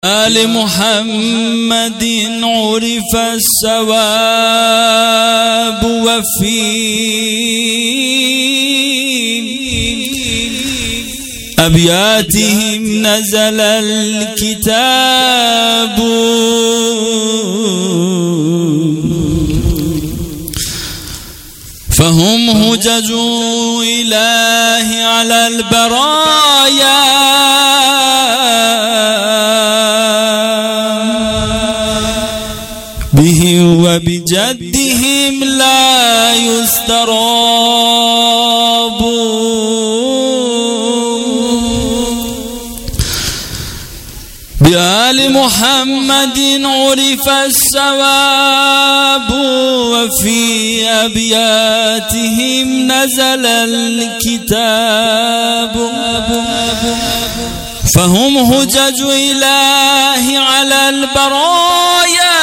آل محمد عرف الثواب وفي أبياتهم نزل الكتاب فهم هجج إله على البرايا به وبجدهم لا يستراب بآل محمد عرف الثواب وفي أبياتهم نزل الكتاب فهم هجج إله على البرايا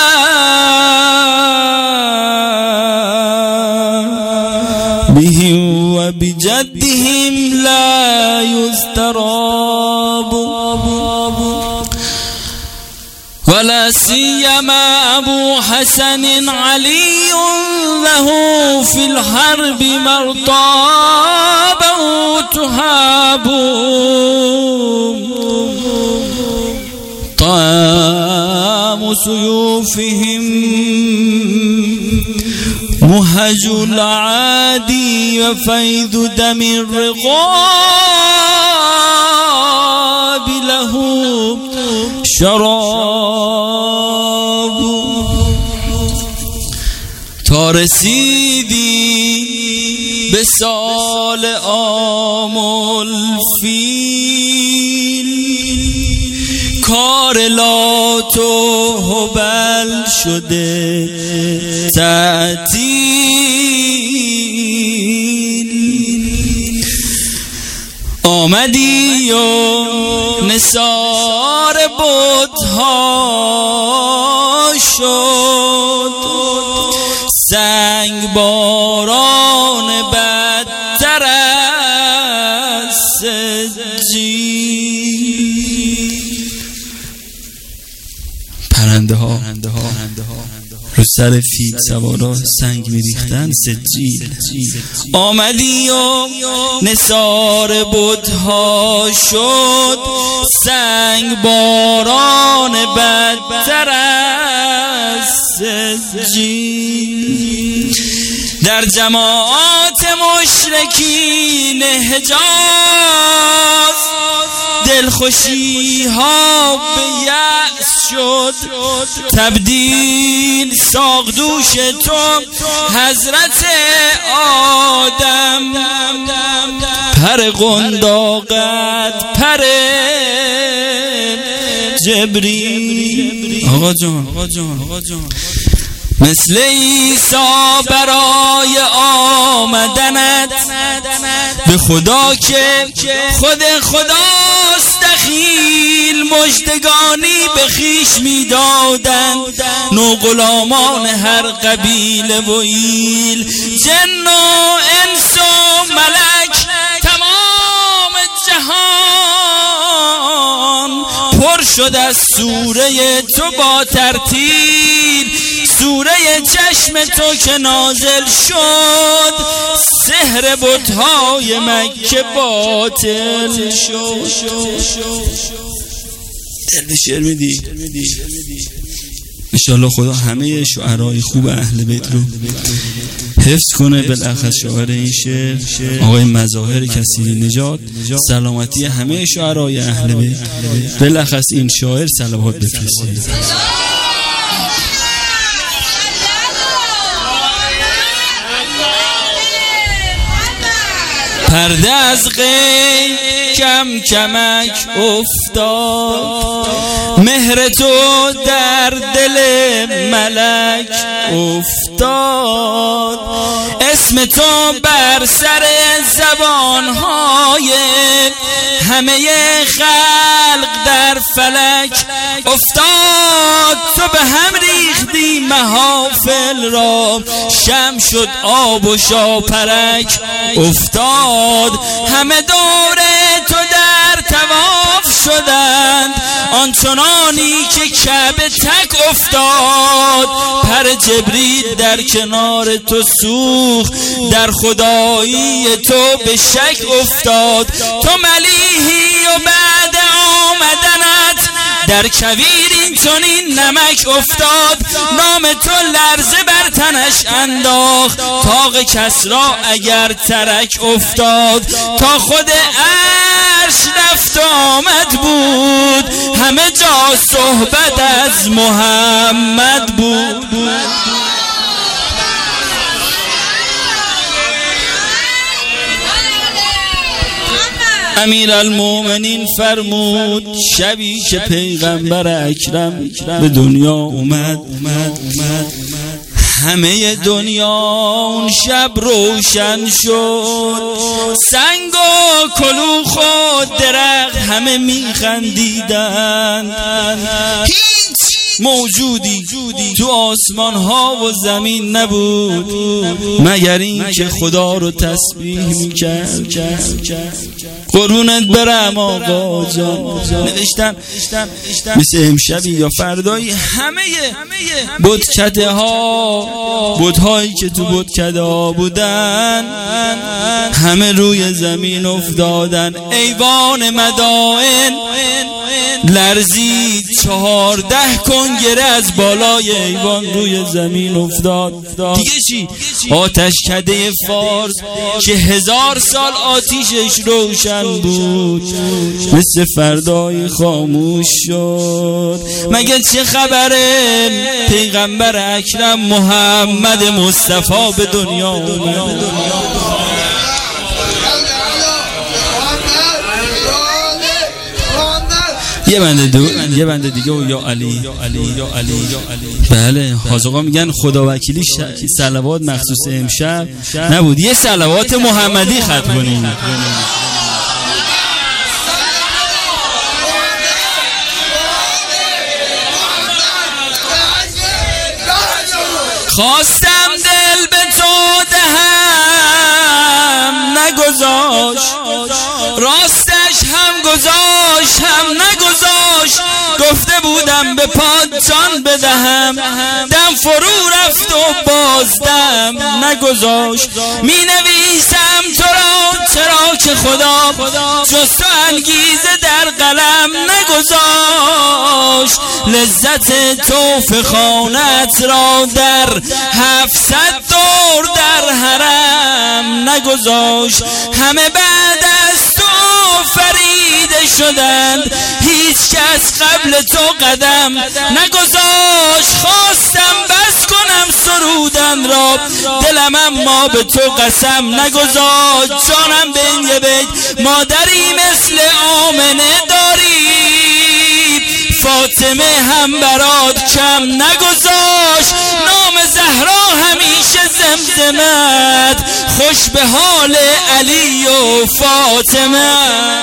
بهم وبجدهم لا يستراب ولا سيما أبو حسن علي له في الحرب مرطابه تهاب طعام سيوفهم مهج العادي وفيض دم الرقاب له شراب تا رسیدی به سال عام الفیل کار لات و هبل شده تعطیل آمدی و نثار بت‌ها شد سنگ باران بدتر از سجیل پرنده ها رو سر فیل سوارا سنگ میریختن سجیل آمدی و نثار بت‌ها شد سنگ باران بدتر از سجیل در جماعات مشرکین حجاز دلخوشی ها به یأس شد تبدیل ساقدوش تو حضرت آدم پر قنداقت پر جبریل آقا جان مثل عیسی برای آمدنت به خدا که خود خداست دخیل مژدگانی به خویش میدادند نو غلامان هر قبیله و ایل جن و انس و ملک تمام جهان پر شد از سوره تو با ترتیل سوره چشم تو که نازل شد سحر بت‌های مکه باطل شد دل به شعر میدی انشاءالله خدا همه شعرهای خوب اهل بیت رو حفظ کنه بالاخص شاعر این شعر آقای مظاهر کثیری نژاد سلامتی همه شعرهای اهل بیت بالاخص این شاعر صلوات بفرستید پرده از غیب کم کمک افتاد مهر تو در دل ملک افتاد اسم تو بر سر زبانهای همه خلق در فلک افتاد تو به هم ریختی محافل را شم شد آب و شاپرک افتاد همه دور تو در طواف شدند، آنچنانی که کعبه تک افتاد. پر جبریل در کنار تو سوخت، در خدایی تو به شک افتاد. تو ملیحی و بعد آمدنت در کویر این چنین نمک افتاد. نام تو لرزه بر تنش انداخت، طاق کسری اگر ترک افتاد. تا خود عرش رفت آمد بود، همه جا صحبت از محمد بود. امیرالمومنین فرمود شبی که پیغمبر اکرم به دنیا اومد، همه دنیا اون شب روشن شد. سنگ و کلوخ و درخت همه میخندیدن. هیچ موجودی تو آسمان ها و زمین نبود مگر این که خدا رو تسبیح میکرد. قرونت برم آقا جان. نوشتم مثل امشبی یا فردایی همه بتکده ها، بتهایی که تو بتکده ها بودن همه روی زمین افتادن. ایوان مدائن لرزید، 14 کنگره از بالای ایوان روی زمین افتاد. دیگه چی؟ آتشکده فارس که 1000 سال آتیشش روشن بود مثل فردای خاموش شد. مگه چه خبره؟ پیغمبر اکرم محمد مصطفی به دنیا اومد. یه بنده دیگه و یا علی. بله حاج آقا میگن خدا وکیلی صلوات مخصوص امشب نبود، یه صلوات محمدی ختم کنیم. خواستم دل به تو دهم نگذاشت، راستش هم گذاشت هم نگذاشت. گفته بودم به پاد جان بدهم، دم فرو رفت و بازدم نگذاشت. می نویسم تو را چرا که خدا جز تو انگیزه در قلم نگذاشت. لذت توف خانت را در 700 دور در حرم نگذاشت. همه بعد از تو فریده شدند، هیچ کس قبل تو قدم نگذاشت. خواستم بس کنم سرودن را، دلم اما به تو قسم نگذاشت. جانم به این یه بیت مادری مثل آمنه داری، فاطمه هم برات کم نگذاشت. نام زهرا همیشه زمزمت، خوش به حال علی و فاطمه.